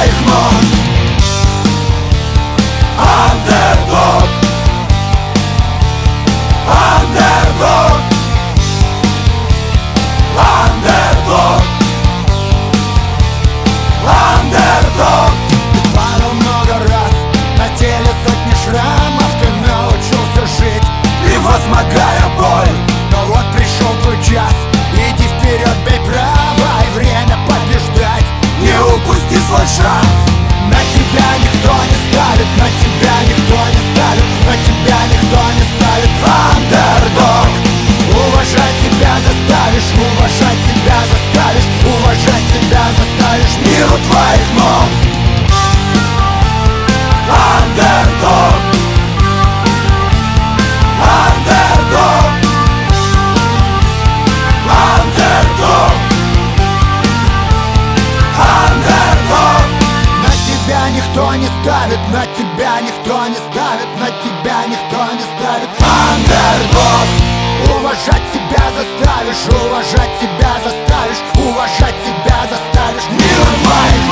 твоих ног. Андердог, андердог, андердог, андердог. Ты падал много раз, на теле сотни шрамов. Ты научился жить, превозмогая боль. но вот пришел твой час. Иди вперед, бей право, и время побеждать. Не упусти свой шанс. На тебя никто не ставит, на тебя никто не ставит, на тебя никто не ставит. Андердог, Уважать себя заставишь, уважать себя заставишь, уважать себя заставишь. миру твоих ног. Андердог, андердог, андердог, андердог. На тебя никто не ставит, на тебя никто не ставит, на тебя никто не ставит. Андердог, Уважать себя заставишь, уважать себя заставишь, уважать себя заставишь. миру твоих